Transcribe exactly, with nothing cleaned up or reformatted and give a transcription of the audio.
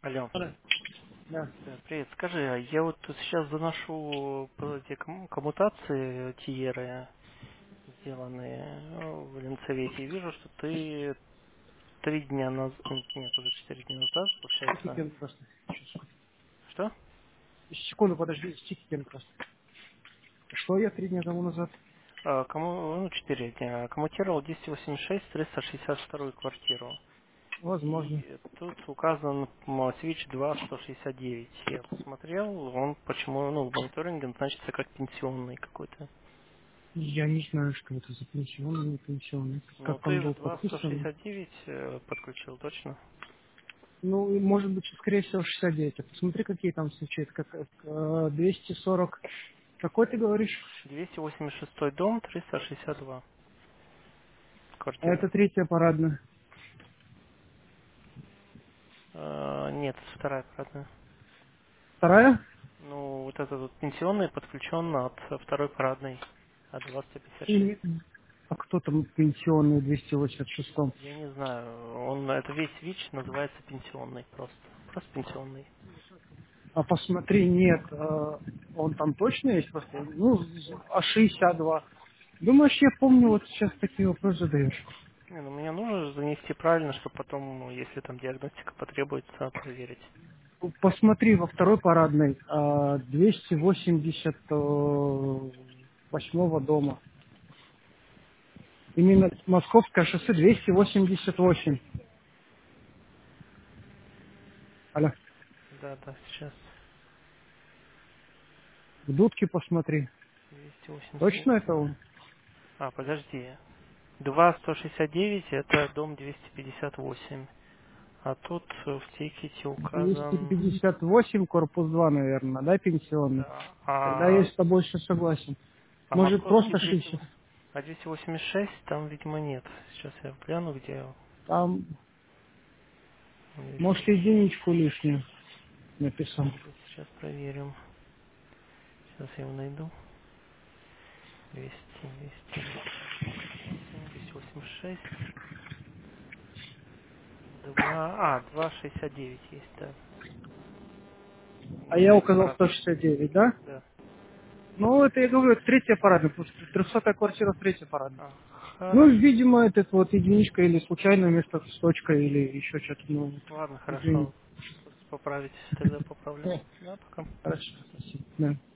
Алло. Да. Да. Да, привет. Скажи, а я вот тут сейчас заношу по эти комму- коммутации Тиеры, сделанные э, в Ленцовете, и вижу, что ты три дня назад, нет, уже четыре дня назад, получается, Стикер просто. Сейчас. что? Секунду, подожди, стикер просто. Что я три дня тому назад? А, кому, ну, четыре дня. Коммутировал двести восемьдесят шесть триста шестьдесят вторую квартиру. Возможно. И тут указан м, свич два сто шестьдесят девять. Я посмотрел, он почему, ну, в мониторинге он значится как пенсионный какой-то. Я не знаю, что это за пенсионный, не пенсионный. Ну, Как он ты был же два сто подписан. шестьдесят девять э, подключил, точно? Ну, и может быть, скорее всего, шестьдесят девять. А посмотри, какие там свечи. Как, э, двести сорок. Какой ты говоришь? двести восемьдесят шестой дом, триста шестьдесят два А это квартира. третья парадная. Э, нет, вторая, правда. Вторая? Ну, вот этот вот пенсионный подключен от второй парадной, от двадцать пятьдесят шесть. И... А кто там пенсионный в двести восемьдесят шестом? Я не знаю, он, это весь ВИЧ называется пенсионный просто. Просто пенсионный. А посмотри, нет, э, он там точно есть просто? Ну, а шестьдесят два. Думаешь, я помню, вот сейчас такие вопросы задаешь? Не, ну мне нужно занести правильно, чтобы потом, ну, если там диагностика потребуется, проверить. Посмотри во второй парадной, а, двести восемьдесят восьмого дома. Именно Московское шоссе двести восемьдесят восемь. Алло, Да, да, сейчас. в дудке посмотри. двести восемьдесят Точно это восемь. он? А, подожди. два сто шестьдесят девять это дом двести пятьдесят восемь. А тут в тикете двести указан... пятьдесят восемь, корпус два, наверное, да, пенсионный? Да. Тогда я А, с тобой еще согласен. а Может, московский просто двести шестьдесят? восемь. А двести восемьдесят шесть там, видимо, нет. Сейчас я гляну, где Там, может, двести восемьдесят шесть. единичку лишнюю написал. Секунду, сейчас проверим. Сейчас я его найду. двести, двести восемь, двести восемьдесят шесть. два, а, два шестьдесят девять есть, да. А Не я третий указал сто парадный. шестьдесят девять, да? Да. Ну, это я говорю, это третья парадная, потому что трехсотая квартира третья парадная. А, Ну, хорошо. видимо, это вот единичка или случайное место с точкой или еще что-то, ну, Ладно, извини. хорошо. Просто поправить, тогда поправлю. Э, Да, пока. Хорошо, спасибо. Да.